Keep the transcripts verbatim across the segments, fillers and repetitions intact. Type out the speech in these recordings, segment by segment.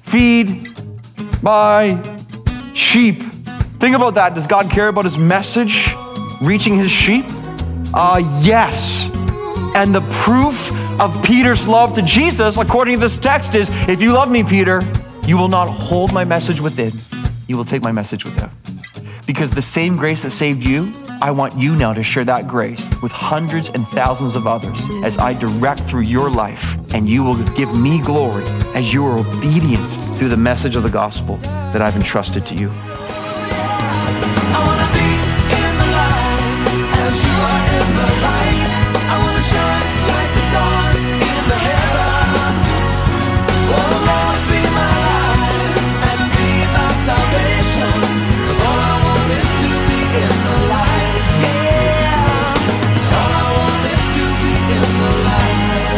feed my sheep. Think about that. Does God care about his message reaching his sheep? Uh, yes. And the proof of Peter's love to Jesus, according to this text, is if you love me, Peter, you will not hold my message within. You will take my message without. Because the same grace that saved you, I want you now to share that grace with hundreds and thousands of others as I direct through your life, and you will give me glory as you are obedient through the message of the gospel that I've entrusted to you. I wanna be in the light as you are in the light. I wanna shine like the stars in the heaven. Oh Lord, be my light and be my salvation. 'Cause all I want is to be in the light. Yeah. All I want is to be in the light.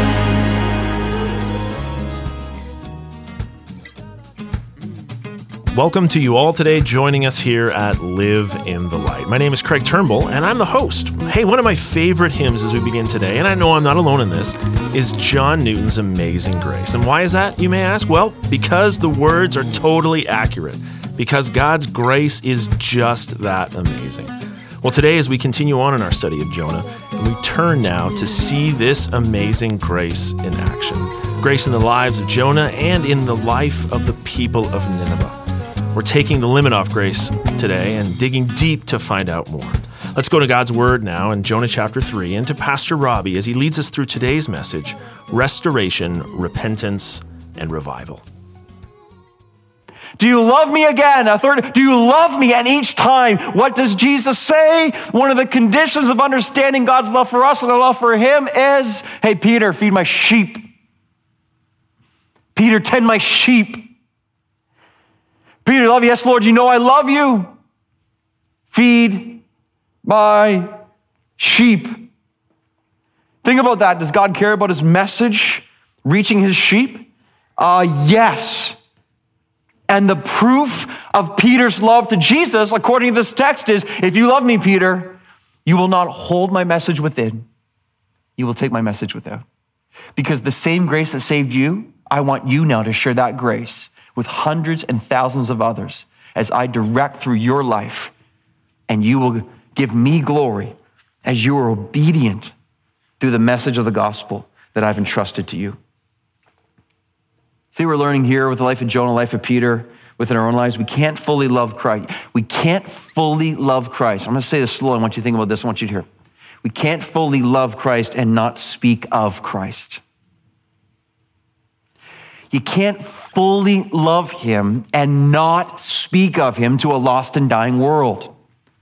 Welcome to you all today, joining us here at Live in the Light. My name is Craig Turnbull, and I'm the host. Hey, one of my favorite hymns as we begin today, and I know I'm not alone in this, is John Newton's Amazing Grace. And why is that, you may ask? Well, because the words are totally accurate, because God's grace is just that amazing. Well, today as we continue on in our study of Jonah, and we turn now to see this amazing grace in action. Grace in the lives of Jonah and in the life of the people of Nineveh. We're taking the limit off grace today and digging deep to find out more. Let's go to God's Word now in Jonah chapter three and to Pastor Robbie as he leads us through today's message, Restoration, Repentance, and Revival. Do you love me again? A third, do you love me? And each time, what does Jesus say? One of the conditions of understanding God's love for us and our love for him is, hey, Peter, feed my sheep. Peter, tend my sheep. Peter, love you. Yes, Lord, you know I love you. Feed my sheep. Think about that. Does God care about his message reaching his sheep? Uh, yes. And the proof of Peter's love to Jesus, according to this text, is if you love me, Peter, you will not hold my message within. You will take my message without. Because the same grace that saved you, I want you now to share that grace with hundreds and thousands of others as I direct through your life, and you will give me glory as you are obedient through the message of the gospel that I've entrusted to you. See, we're learning here with the life of Jonah, the life of Peter, within our own lives, we can't fully love Christ. We can't fully love Christ. I'm going to say this slowly. I want you to think about this. I want you to hear. We can't fully love Christ and not speak of Christ. You can't fully love him and not speak of him to a lost and dying world.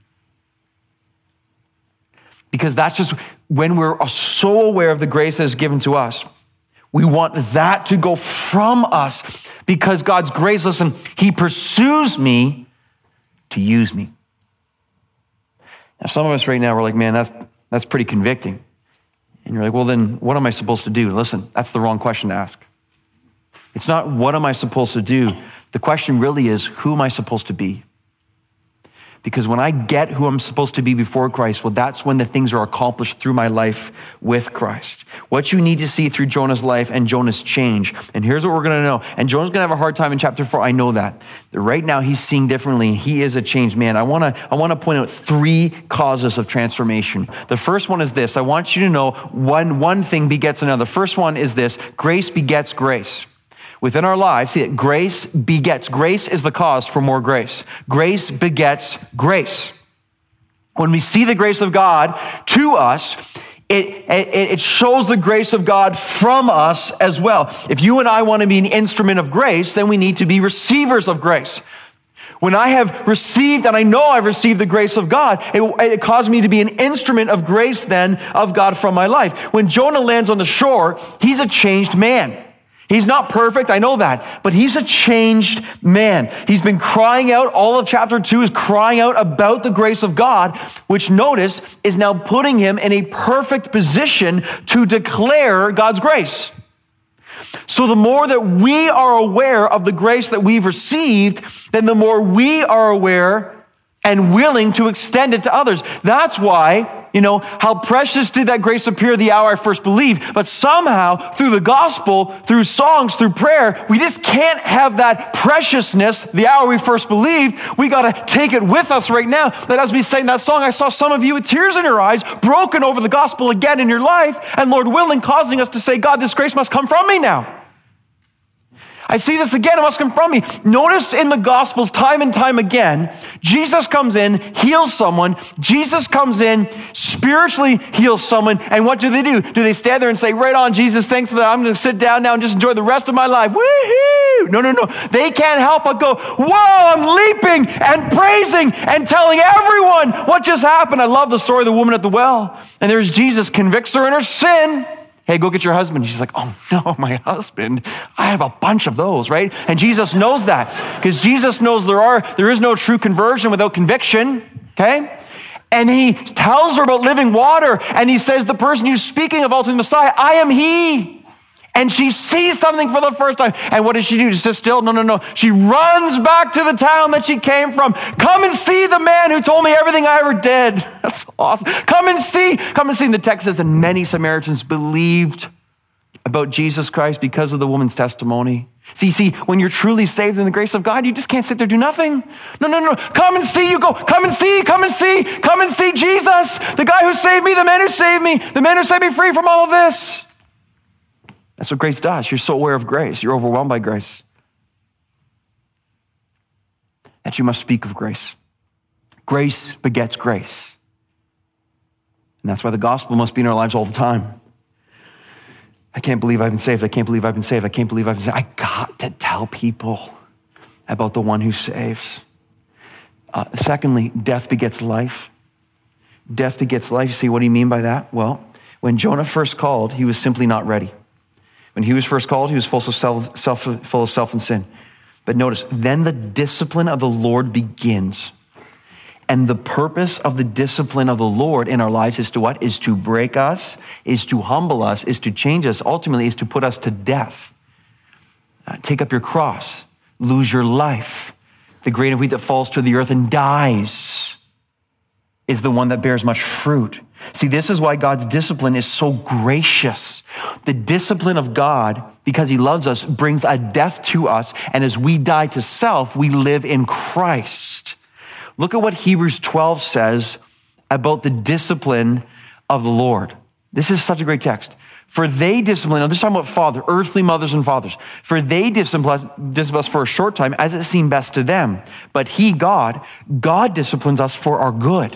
Because that's just when we're so aware of the grace that is given to us, we want that to go from us because God's grace, listen, he pursues me to use me. Now, some of us right now, we're like, man, that's, that's pretty convicting. And you're like, well, then what am I supposed to do? Listen, that's the wrong question to ask. It's not what am I supposed to do? The question really is, who am I supposed to be? Because when I get who I'm supposed to be before Christ, well, that's when the things are accomplished through my life with Christ. What you need to see through Jonah's life and Jonah's change. And here's what we're going to know. And Jonah's going to have a hard time in chapter four. I know that. Right now, he's seeing differently. He is a changed man. I want to I want to point out three causes of transformation. The first one is this. I want you to know one, one thing begets another. The first one is this. Grace begets grace. Within our lives, see it, grace begets. Grace is the cause for more grace. Grace begets grace. When we see the grace of God to us, it, it, it shows the grace of God from us as well. If you and I want to be an instrument of grace, then we need to be receivers of grace. When I have received, and I know I've received the grace of God, it, it caused me to be an instrument of grace then of God from my life. When Jonah lands on the shore, he's a changed man. He's not perfect, I know that, but he's a changed man. He's been crying out, all of chapter two is crying out about the grace of God, which notice is now putting him in a perfect position to declare God's grace. So the more that we are aware of the grace that we've received, then the more we are aware and willing to extend it to others. That's why, You know, how precious did that grace appear the hour I first believed. But somehow, through the gospel, through songs, through prayer, we just can't have that preciousness the hour we first believed. We got to take it with us right now. That as we sang that song, I saw some of you with tears in your eyes, broken over the gospel again in your life, and Lord willing, causing us to say, God, this grace must come from me now. I see this again, it must come from me. Notice in the Gospels time and time again, Jesus comes in, heals someone. Jesus comes in, spiritually heals someone. And what do they do? Do they stand there and say, right on, Jesus, thanks for that. I'm going to sit down now and just enjoy the rest of my life. Woohoo! No, no, no. They can't help but go, whoa, I'm leaping and praising and telling everyone what just happened. I love the story of the woman at the well. And there's Jesus, convicts her in her sin. Hey, go get your husband. She's like, oh no, my husband. I have a bunch of those, right? And Jesus knows that because Jesus knows there are there is no true conversion without conviction, okay? And he tells her about living water, and he says, the person you're speaking of, ultimate Messiah, I am he. And she sees something for the first time. And what does she do? Just sit still? No, no, no. She runs back to the town that she came from. Come and see the man who told me everything I ever did. That's awesome. Come and see. Come and see. And the text says, and many Samaritans believed about Jesus Christ because of the woman's testimony. See, see, when you're truly saved in the grace of God, you just can't sit there, do nothing. No, no, no. Come and see. You go. Come and see. Come and see. Come and see Jesus, the guy who saved me, the man who saved me, the man who set me free from all of this. That's what grace does. You're so aware of grace. You're overwhelmed by grace. That you must speak of grace. Grace begets grace. And that's why the gospel must be in our lives all the time. I can't believe I've been saved. I can't believe I've been saved. I can't believe I've been saved. I got to tell people about the one who saves. Uh, secondly, death begets life. Death begets life. You see, what do you mean by that? Well, when Jonah first called, he was simply not ready. When he was first called, he was full of self, self, full of self and sin. But notice, then the discipline of the Lord begins. And the purpose of the discipline of the Lord in our lives is to what? Is to break us, is to humble us, is to change us, ultimately is to put us to death. Uh, take up your cross, lose your life. The grain of wheat that falls to the earth and dies is the one that bears much fruit. See, this is why God's discipline is so gracious. The discipline of God, because he loves us, brings a death to us. And as we die to self, we live in Christ. Look at what Hebrews twelve says about the discipline of the Lord. This is such a great text. For they discipline, now this is talking about father, earthly mothers and fathers. For they discipline, discipline us for a short time as it seemed best to them. But he, God, God disciplines us for our good.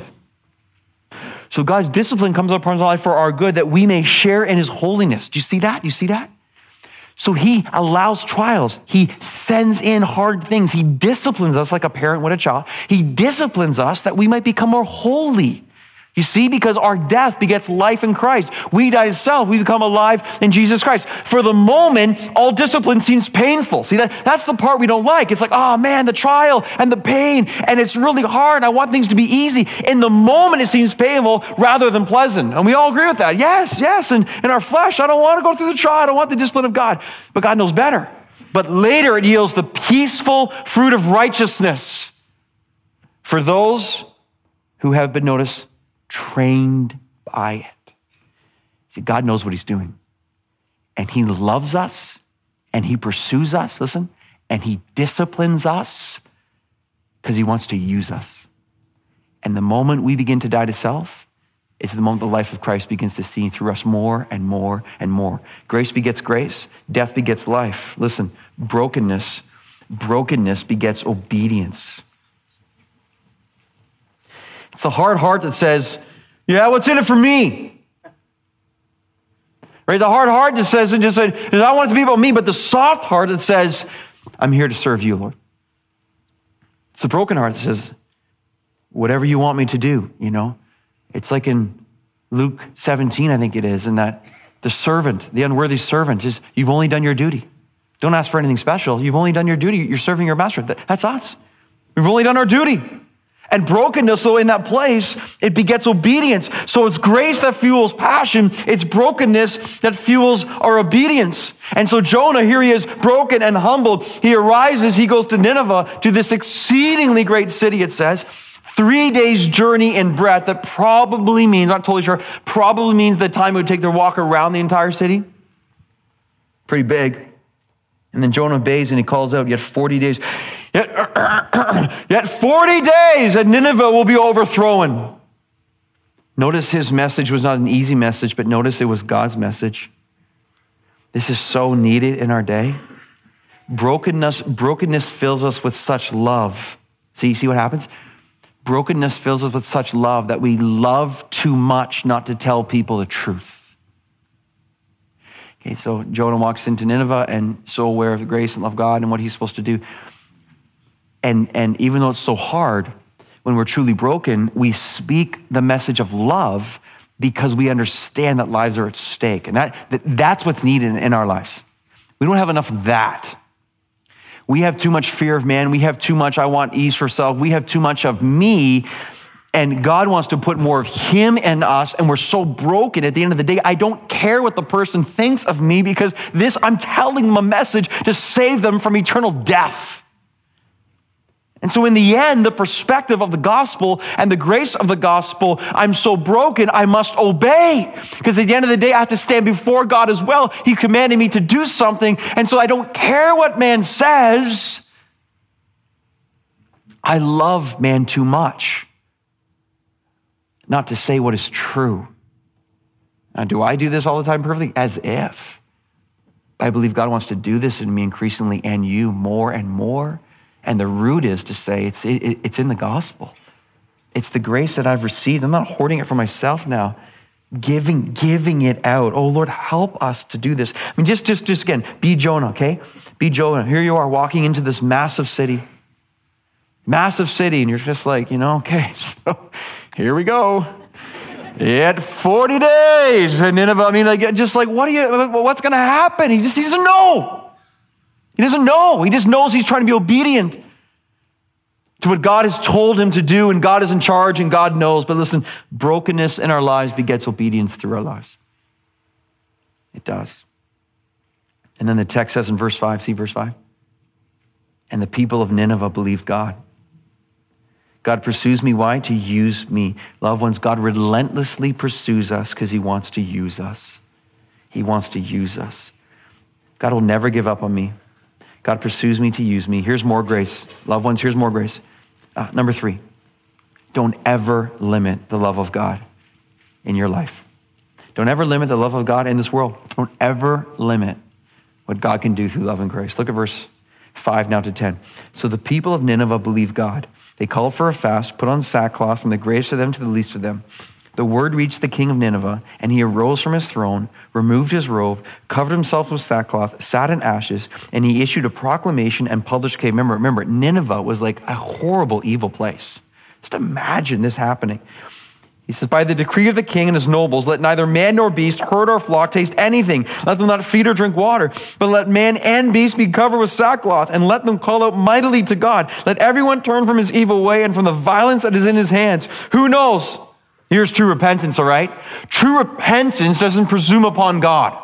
So God's discipline comes upon our life for our good, that we may share in his holiness. Do you see that? You see that? So he allows trials. He sends in hard things. He disciplines us like a parent would a child. He disciplines us that we might become more holy. You see, because our death begets life in Christ. We die to self, we become alive in Jesus Christ. For the moment, all discipline seems painful. See, that, that's the part we don't like. It's like, oh man, the trial and the pain, and it's really hard. I want things to be easy. In the moment, it seems painful rather than pleasant. And we all agree with that. Yes, yes, and in our flesh, I don't want to go through the trial. I don't want the discipline of God. But God knows better. But later, it yields the peaceful fruit of righteousness for those who have been, noticed, trained by it. See, God knows what he's doing. And he loves us, and he pursues us, listen, and he disciplines us because he wants to use us. And the moment we begin to die to self, it's the moment the life of Christ begins to see through us more and more and more. Grace begets grace, death begets life. Listen, brokenness, brokenness begets obedience. It's the hard heart that says, yeah, what's in it for me? Right? The hard heart that says, and just said, I want it to be about me, but the soft heart that says, I'm here to serve you, Lord. It's the broken heart that says, whatever you want me to do, you know? It's like in Luke seventeen, I think it is, in that the servant, the unworthy servant, is you've only done your duty. Don't ask for anything special. You've only done your duty. You're serving your master. That's us. We've only done our duty. And brokenness, though, in that place, it begets obedience. So it's grace that fuels passion. It's brokenness that fuels our obedience. And so Jonah, here he is, broken and humbled. He arises, he goes to Nineveh, to this exceedingly great city, it says, Three days journey in breadth. That probably means, not totally sure, probably means the time it would take to walk around the entire city. Pretty big. And then Jonah obeys and he calls out, yet forty days, yet, yet forty days and Nineveh will be overthrown. Notice his message was not an easy message, but notice it was God's message. This is so needed in our day. Brokenness, brokenness fills us with such love. See, see what happens? Brokenness fills us with such love that we love too much not to tell people the truth. Okay, so Jonah walks into Nineveh and so aware of the grace and love of God and what he's supposed to do. And, and even though it's so hard, when we're truly broken, we speak the message of love because we understand that lives are at stake. And that, that that's what's needed in, in our lives. We don't have enough of that. We have too much fear of man. We have too much, I want ease for self. We have too much of me. And God wants to put more of him in us, and we're so broken at the end of the day. I don't care what the person thinks of me because this, I'm telling them a message to save them from eternal death. And so in the end, the perspective of the gospel and the grace of the gospel, I'm so broken, I must obey. Because at the end of the day, I have to stand before God as well. He commanded me to do something, and so I don't care what man says. I love man too much not to say what is true. Now, do I do this all the time perfectly? As if. I believe God wants to do this in me increasingly and you more and more. And the root is to say it's, it, it's in the gospel. It's the grace that I've received. I'm not hoarding it for myself now. Giving, giving it out. Oh, Lord, help us to do this. I mean, just, just, just again, be Jonah, okay? Be Jonah. Here you are walking into this massive city. Massive city. And you're just like, you know, okay, so here we go. Yet forty days. And Nineveh, I mean, like, just like, what are you, what's going to happen? He just, he doesn't know. He doesn't know. He just knows he's trying to be obedient to what God has told him to do, and God is in charge and God knows. But listen, brokenness in our lives begets obedience through our lives. It does. And then the text says in verse five, see verse five? And the people of Nineveh believed God. God pursues me. Why? To use me. Loved ones, God relentlessly pursues us because he wants to use us. He wants to use us. God will never give up on me. God pursues me to use me. Here's more grace. Loved ones, here's more grace. Uh, number three, don't ever limit the love of God in your life. Don't ever limit the love of God in this world. Don't ever limit what God can do through love and grace. Look at verse five now to ten. So the people of Nineveh believed God. They called for a fast, put on sackcloth from the greatest of them to the least of them. The word reached the king of Nineveh, and he arose from his throne, removed his robe, covered himself with sackcloth, sat in ashes, and he issued a proclamation and published, okay, remember, remember, Nineveh was like a horrible, evil place. Just imagine this happening. He says, by the decree of the king and his nobles, let neither man nor beast, herd or flock taste anything. Let them not feed or drink water, but let man and beast be covered with sackcloth, and let them call out mightily to God. Let everyone turn from his evil way and from the violence that is in his hands. Who knows? Here's true repentance, all right? True repentance doesn't presume upon God.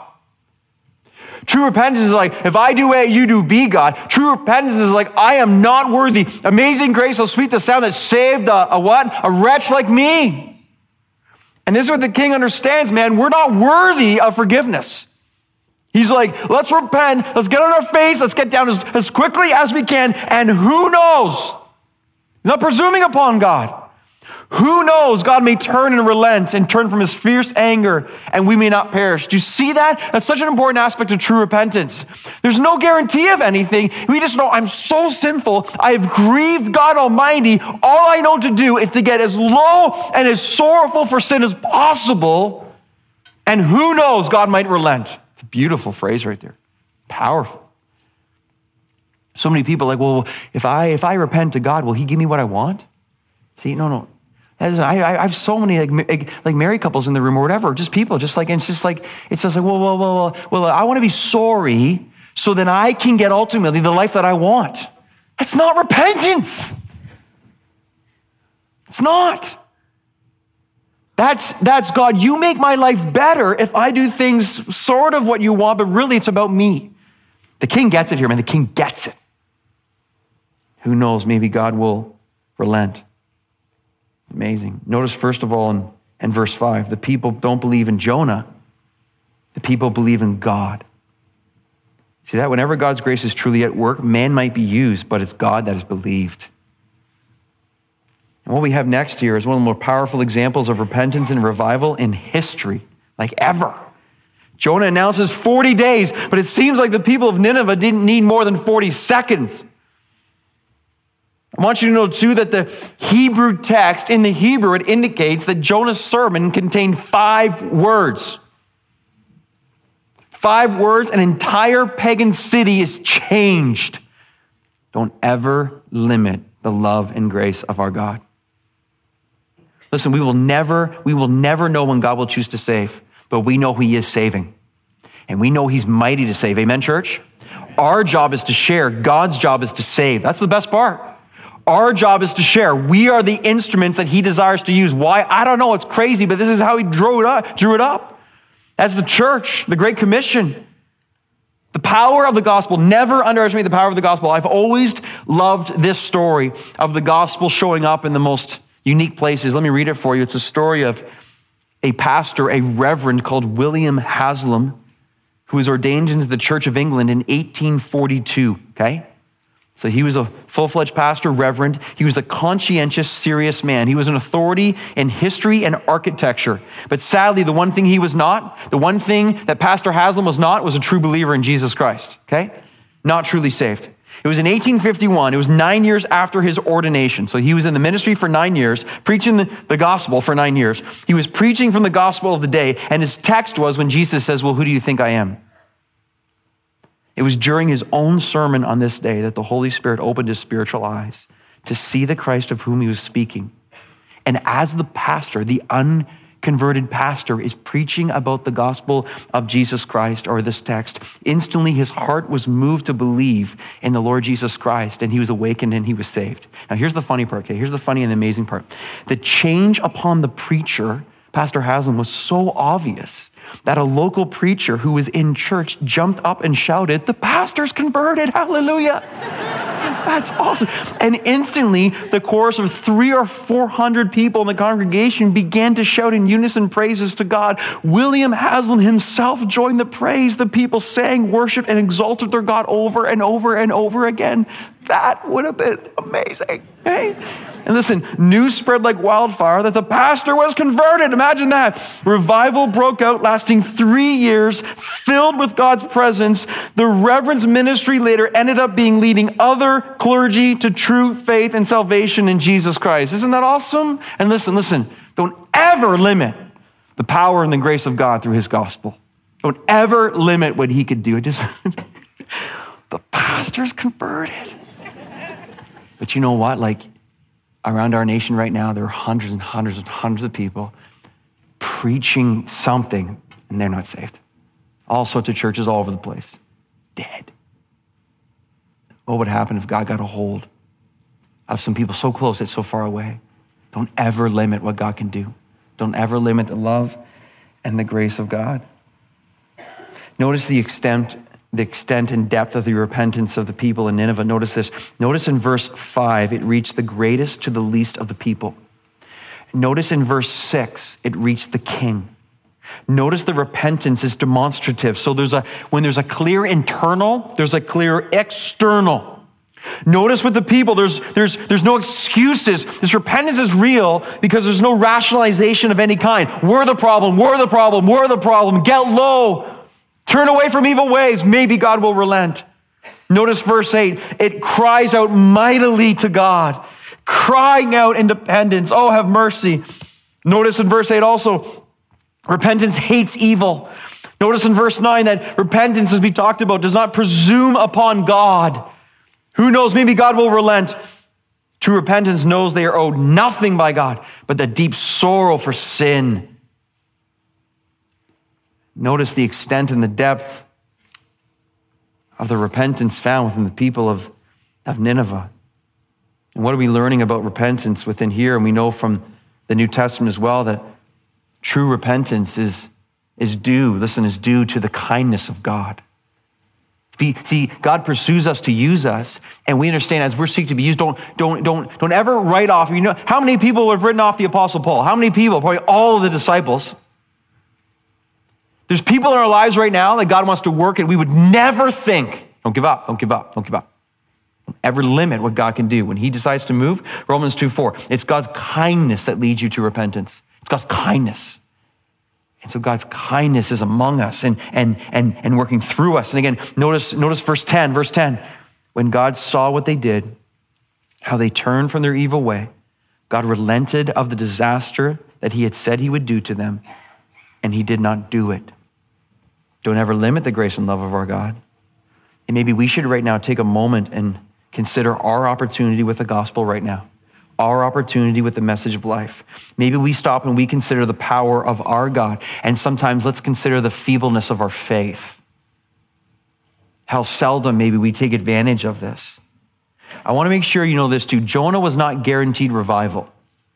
True repentance is like, if I do A, you do B, God. True repentance is like, I am not worthy. Amazing grace, how sweet the sound that saved a, a what? A wretch like me. And this is what the king understands, man. We're not worthy of forgiveness. He's like, let's repent. Let's get on our face. Let's get down as, as quickly as we can. And who knows? Not presuming upon God. Who knows? God may turn and relent and turn from his fierce anger, and we may not perish. Do you see that? That's such an important aspect of true repentance. There's no guarantee of anything. We just know I'm so sinful. I have grieved God Almighty. All I know to do is to get as low and as sorrowful for sin as possible. And who knows? God might relent. It's a beautiful phrase right there. Powerful. So many people are like, well, if I if I repent to God, will he give me what I want? See, no, no. I, I have so many like, like married couples in the room or whatever, just people, just like, and it's just like, it's just like, well, well, well, well, well, I want to be sorry so then I can get ultimately the life that I want. That's not repentance. It's not. That's, that's God, you make my life better if I do things sort of what you want, but really it's about me. The king gets it here, man. The king gets it. Who knows? Maybe God will relent. Amazing. Notice first of all in, in verse five, the people don't believe in Jonah. The people believe in God. See that? Whenever God's grace is truly at work, man might be used, but it's God that is believed. And what we have next here is one of the more powerful examples of repentance and revival in history, like ever. Jonah announces forty days, but it seems like the people of Nineveh didn't need more than forty seconds. I want you to know too that the Hebrew text, in the Hebrew, it indicates that Jonah's sermon contained five words. Five words, an entire pagan city is changed. Don't ever limit the love and grace of our God. Listen, we will never, we will never know when God will choose to save, but we know he is saving. And we know he's mighty to save. Amen, church? Our job is to share. God's job is to save. That's the best part. Our job is to share. We are the instruments that he desires to use. Why? I don't know. It's crazy, but this is how he drew it up. Drew it up. As the church, the Great Commission. The power of the gospel. Never underestimate the power of the gospel. I've always loved this story of the gospel showing up in the most unique places. Let me read it for you. It's a story of a pastor, a reverend called William Haslam, who was ordained into the Church of England in eighteen forty-two, okay? So he was a full-fledged pastor, reverend. He was a conscientious, serious man. He was an authority in history and architecture. But sadly, the one thing he was not, the one thing that Pastor Haslam was not, was a true believer in Jesus Christ, okay? Not truly saved. It was in eighteen fifty-one. It was nine years after his ordination. So he was in the ministry for nine years, preaching the, the gospel for nine years. He was preaching from the gospel of the day, and his text was when Jesus says, well, who do you think I am? It was during his own sermon on this day that the Holy Spirit opened his spiritual eyes to see the Christ of whom he was speaking. And as the pastor, the unconverted pastor, is preaching about the gospel of Jesus Christ, or this text, instantly his heart was moved to believe in the Lord Jesus Christ, and he was awakened and he was saved. Now here's the funny part, okay? Here's the funny and the amazing part. The change upon the preacher, Pastor Haslam, was so obvious that a local preacher who was in church jumped up and shouted, the pastor's converted, hallelujah. That's awesome. And instantly, the chorus of three or four hundred people in the congregation began to shout in unison praises to God. William Haslam himself joined the praise. The people sang, worshiped, and exalted their God over and over and over again. That would have been amazing, okay? And listen, news spread like wildfire that the pastor was converted. Imagine that. Revival broke out, lasting three years, filled with God's presence. The reverend's ministry later ended up being leading other clergy to true faith and salvation in Jesus Christ. Isn't that awesome? And listen, listen, don't ever limit the power and the grace of God through his gospel. Don't ever limit what he could do. It just, the pastor's converted. But you know what? Like, around our nation right now, there are hundreds and hundreds and hundreds of people preaching something, and they're not saved. All sorts of churches all over the place. Dead. What would happen if God got a hold of some people so close yet so far away? Don't ever limit what God can do. Don't ever limit the love and the grace of God. Notice the extent the extent and depth of the repentance of the people in Nineveh. Notice this. Notice in verse five, it reached the greatest to the least of the people. Notice in verse six, it reached the king. Notice the repentance is demonstrative. So there's a when there's a clear internal, there's a clear external. Notice with the people, there's, there's, there's no excuses. This repentance is real because there's no rationalization of any kind. We're the problem, we're the problem, we're the problem. Get low. Turn away from evil ways. Maybe God will relent. Notice verse eight. It cries out mightily to God, crying out in dependence. Oh, have mercy. Notice in verse eight also, repentance hates evil. Notice in verse nine that repentance, as we talked about, does not presume upon God. Who knows? Maybe God will relent. True repentance knows they are owed nothing by God, but the deep sorrow for sin. Notice the extent and the depth of the repentance found within the people of, of Nineveh. And what are we learning about repentance within here? And we know from the New Testament as well that true repentance is, is due, listen, is due to the kindness of God. See, God pursues us to use us, and we understand as we're seeking to be used, don't, don't, don't, don't ever write off. You know, how many people have written off the Apostle Paul? How many people? Probably all of the disciples. There's people in our lives right now that God wants to work, and we would never think, don't give up, don't give up, don't give up. Don't ever limit what God can do. When he decides to move, Romans two four, it's God's kindness that leads you to repentance. It's God's kindness. And so God's kindness is among us and, and, and, and working through us. And again, notice, notice verse ten, verse ten. When God saw what they did, how they turned from their evil way, God relented of the disaster that he had said he would do to them, and he did not do it. Don't ever limit the grace and love of our God. And maybe we should right now take a moment and consider our opportunity with the gospel right now. Our opportunity with the message of life. Maybe we stop and we consider the power of our God, and sometimes let's consider the feebleness of our faith. How seldom maybe we take advantage of this. I want to make sure you know this too. Jonah was not guaranteed revival.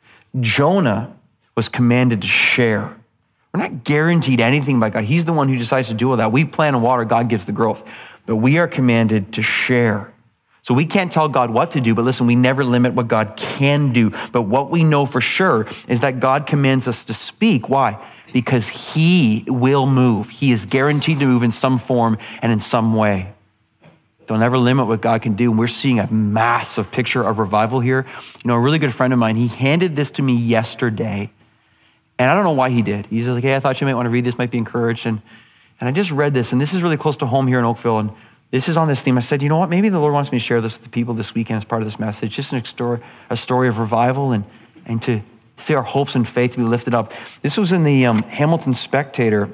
Jonah was commanded to share. We're not guaranteed anything by God. He's the one who decides to do all that. We plant and water, God gives the growth. But we are commanded to share. So we can't tell God what to do, but listen, we never limit what God can do. But what we know for sure is that God commands us to speak. Why? Because he will move. He is guaranteed to move in some form and in some way. Don't ever limit what God can do. And we're seeing a massive picture of revival here. You know, a really good friend of mine, he handed this to me yesterday. And I don't know why he did. He's like, hey, I thought you might want to read this, might be encouraged. And, and I just read this, and this is really close to home here in Oakville. And this is on this theme. I said, you know what? Maybe the Lord wants me to share this with the people this weekend as part of this message. Just an story, a story of revival and, and to see our hopes and faith be lifted up. This was in the um, Hamilton Spectator.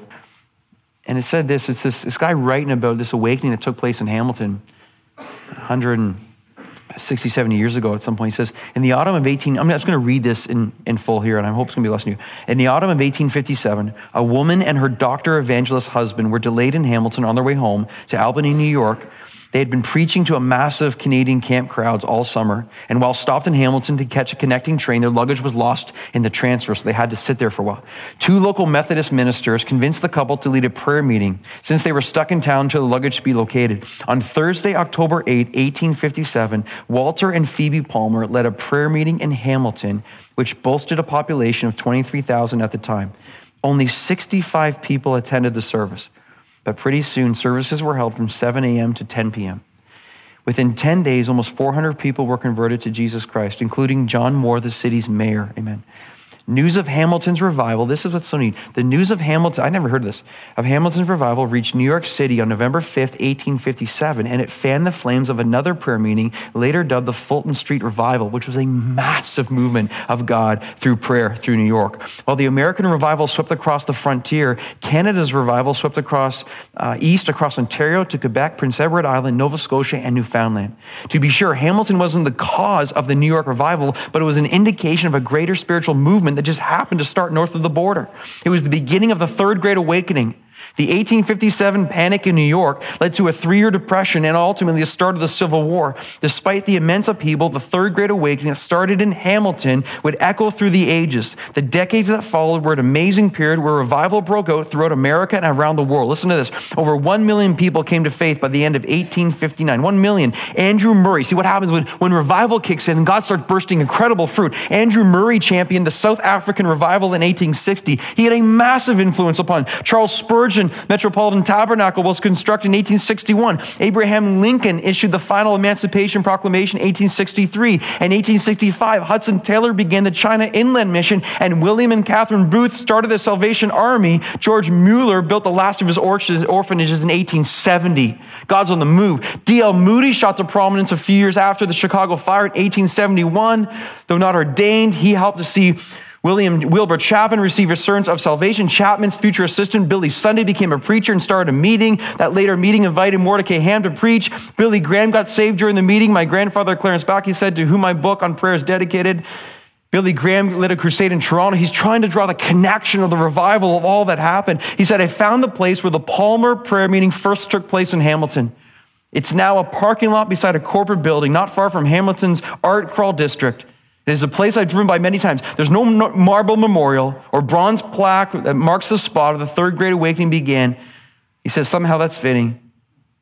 And it said this, it's this, this guy writing about this awakening that took place in Hamilton one hundred sixty, seventy years ago at some point. He says, in the autumn of eighteen, I'm just going to read this in, in full here, and I hope it's going to be a lesson to you. In the autumn of eighteen fifty-seven, a woman and her doctor evangelist husband were delayed in Hamilton on their way home to Albany, New York. They had been preaching to a massive Canadian camp crowds all summer, and while stopped in Hamilton to catch a connecting train, their luggage was lost in the transfer, so they had to sit there for a while. Two local Methodist ministers convinced the couple to lead a prayer meeting since they were stuck in town until the luggage be located. On Thursday, October eighth, eighteen fifty-seven, Walter and Phoebe Palmer led a prayer meeting in Hamilton, which boasted a population of twenty-three thousand at the time. Only sixty-five people attended the service. But pretty soon, services were held from seven a.m. to ten p.m. Within ten days, almost four hundred people were converted to Jesus Christ, including John Moore, the city's mayor. Amen. News of Hamilton's revival, this is what's so neat. The news of Hamilton, I never heard of this, of Hamilton's revival reached New York City on November fifth, eighteen fifty-seven, and it fanned the flames of another prayer meeting, later dubbed the Fulton Street Revival, which was a massive movement of God through prayer through New York. While the American revival swept across the frontier, Canada's revival swept across uh, east, across Ontario to Quebec, Prince Edward Island, Nova Scotia, and Newfoundland. To be sure, Hamilton wasn't the cause of the New York revival, but it was an indication of a greater spiritual movement that just happened to start north of the border. It was the beginning of the Third Great Awakening. The eighteen fifty-seven panic in New York led to a three-year depression and ultimately the start of the Civil War. Despite the immense upheaval, the Third Great Awakening that started in Hamilton would echo through the ages. The decades that followed were an amazing period where revival broke out throughout America and around the world. Listen to this. Over one million people came to faith by the end of eighteen fifty-nine. One million. Andrew Murray. See what happens when, when revival kicks in and God starts bursting incredible fruit. Andrew Murray championed the South African revival in eighteen sixty. He had a massive influence upon Charles Spurgeon. Metropolitan Tabernacle was constructed in eighteen sixty-one. Abraham Lincoln issued the final Emancipation Proclamation in eighteen sixty-three. In eighteen sixty-five, Hudson Taylor began the China Inland Mission, and William and Catherine Booth started the Salvation Army. George Mueller built the last of his orphanages in eighteen seventy. God's on the move. D L Moody shot to prominence a few years after the Chicago fire in eighteen seventy-one. Though not ordained, he helped to see William Wilbur Chapman received assurance of salvation. Chapman's future assistant, Billy Sunday, became a preacher and started a meeting. That later meeting invited Mordecai Ham to preach. Billy Graham got saved during the meeting. My grandfather, Clarence Backey, said, to whom my book on prayer is dedicated. Billy Graham led a crusade in Toronto. He's trying to draw the connection of the revival of all that happened. He said, I found the place where the Palmer prayer meeting first took place in Hamilton. It's now a parking lot beside a corporate building, not far from Hamilton's Art Crawl District. It is a place I've driven by many times. There's no marble memorial or bronze plaque that marks the spot where the Third Great Awakening began. He says somehow that's fitting.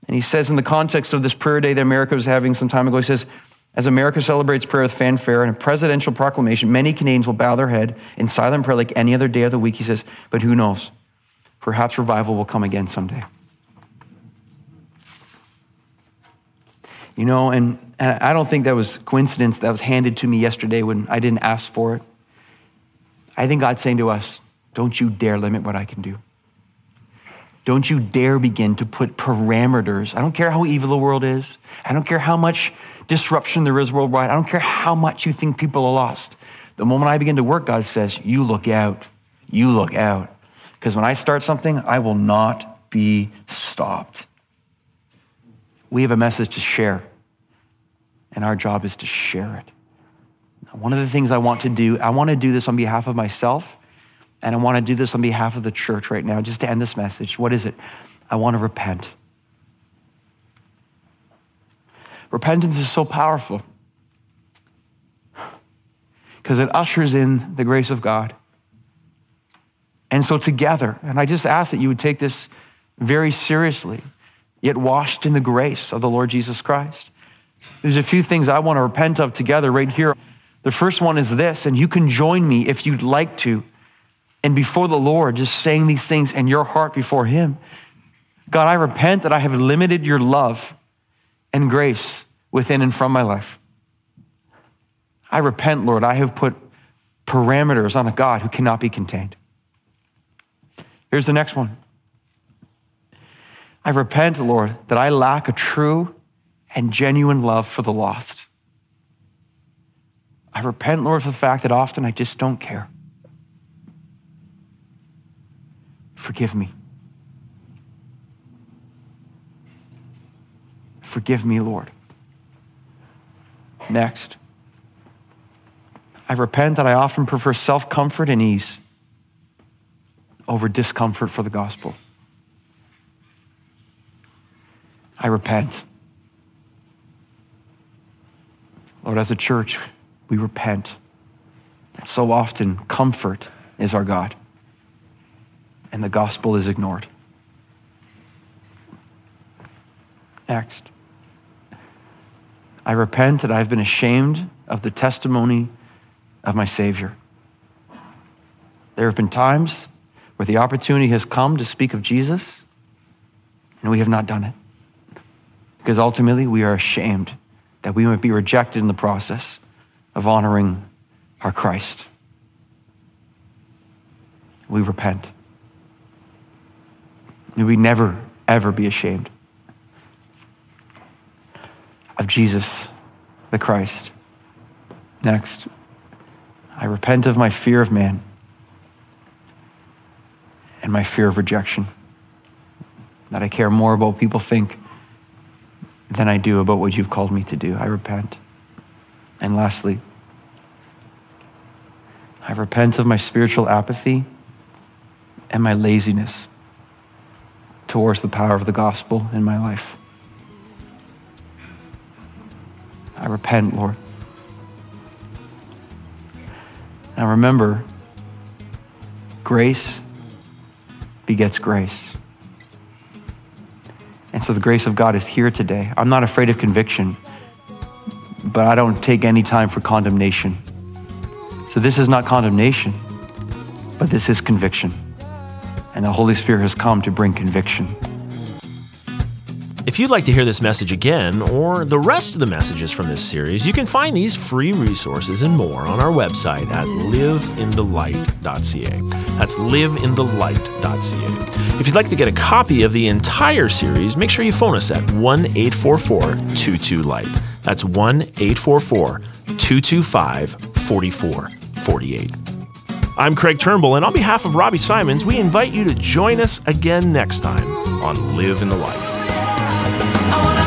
And he says in the context of this prayer day that America was having some time ago, he says, as America celebrates prayer with fanfare and a presidential proclamation, many Canadians will bow their head in silent prayer like any other day of the week. He says, but who knows? Perhaps revival will come again someday. You know, and, and I don't think that was coincidence that was handed to me yesterday when I didn't ask for it. I think God's saying to us, don't you dare limit what I can do. Don't you dare begin to put parameters. I don't care how evil the world is. I don't care how much disruption there is worldwide. I don't care how much you think people are lost. The moment I begin to work, God says, you look out. You look out. Because when I start something, I will not be stopped. We have a message to share, and our job is to share it. One of the things I want to do, I want to do this on behalf of myself, and I want to do this on behalf of the church right now, just to end this message. What is it? I want to repent. Repentance is so powerful because it ushers in the grace of God. And so together, and I just ask that you would take this very seriously, yet washed in the grace of the Lord Jesus Christ. There's a few things I want to repent of together right here. The first one is this, and you can join me if you'd like to, and before the Lord, just saying these things in your heart before him. God, I repent that I have limited your love and grace within and from my life. I repent, Lord, I have put parameters on a God who cannot be contained. Here's the next one. I repent, Lord, that I lack a true and genuine love for the lost. I repent, Lord, for the fact that often I just don't care. Forgive me. Forgive me, Lord. Next, I repent that I often prefer self-comfort and ease over discomfort for the gospel. I repent. Lord, as a church, we repent that so often comfort is our God and the gospel is ignored. Next, I repent that I've been ashamed of the testimony of my Savior. There have been times where the opportunity has come to speak of Jesus and we have not done it because ultimately we are ashamed that we might be rejected in the process of honoring our Christ. We repent. May we never, ever be ashamed of Jesus, the Christ. Next, I repent of my fear of man and my fear of rejection. That I care more about what people think than I do about what you've called me to do. I repent. And lastly, I repent of my spiritual apathy and my laziness towards the power of the gospel in my life. I repent, Lord. Now remember, grace begets grace. And so the grace of God is here today. I'm not afraid of conviction, but I don't take any time for condemnation. So this is not condemnation, but this is conviction. And the Holy Spirit has come to bring conviction. If you'd like to hear this message again, or the rest of the messages from this series, you can find these free resources and more on our website at live in the light dot c a. That's live in the light dot c a. If you'd like to get a copy of the entire series, make sure you phone us at one eight four four two two light. That's one eight four four two two five four four four eight. I'm Craig Turnbull, and on behalf of Robbie Simons, we invite you to join us again next time on Live in the Light. I wanna